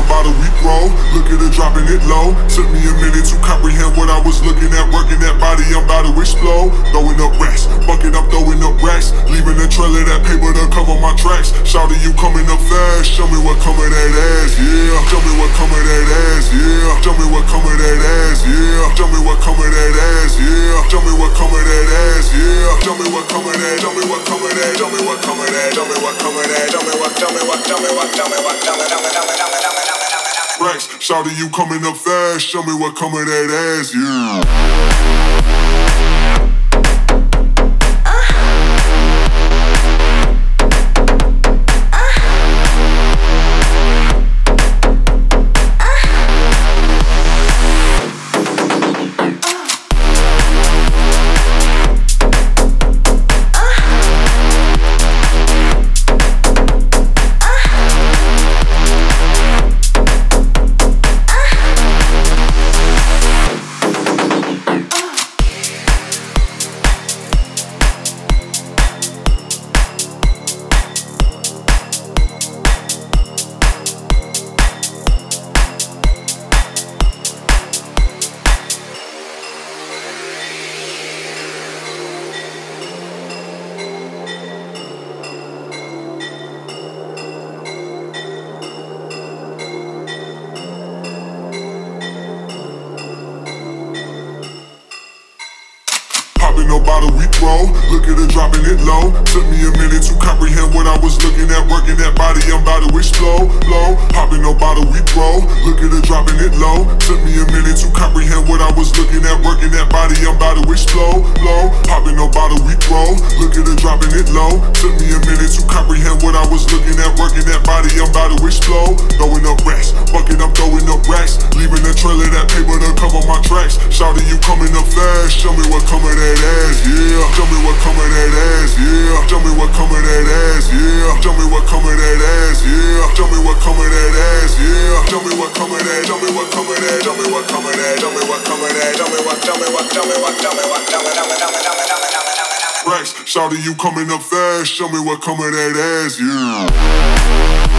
bottle we throw. Look at her dropping it low. Took me a minute to comprehend what I was looking at. Working that body, I'm about to explode. Throwing up racks, bucket up, throwing up racks. Leaving a trail of that paper to cover my tracks. Shouting, you coming up fast. Show me what come of that ass, yeah. Show me what come of that ass, yeah. Show me what come of that ass, yeah. Show me what come of that ass, yeah. Show me what come of that ass, yeah. Show me what come of that. Show me what come of that. Show me what come of that. Show me what come of that. Show me what. Show me what. Show me what. Show me what. Show me. Racks, shouting, you coming up fast. Show me what come of that ass, yeah. No bottle we throw, look at her dropping it low. Took me a minute to comprehend what I was looking at. Working that body, I'm about to explode. Low, popping no bottle we throw, look at her dropping it low. Took me a minute to comprehend what I was looking at. Working that body, I'm about to explode. Low, popping no bottle we throw, look at her dropping it low. Took me a minute to comprehend what I was looking at. Working that body, I'm about to explode. Throwing up racks, bucket up, throwing up racks. Leaving a trail of that paper to cover my tracks. Shouting, you coming up fast. Show me what come of that ass, yeah. Show me what come of that ass, yeah. Show me what come of that ass, yeah. Show me what come of that ass, yeah. Show me what come of that ass, yeah. Show me what come of that. Show me what come of that. Show me what come of that. Show me what come of that. Show me what. Show me what. Show me what. Show me what. Show me what. Racks, shouting, you coming up fast. Show me what come of that ass, yeah.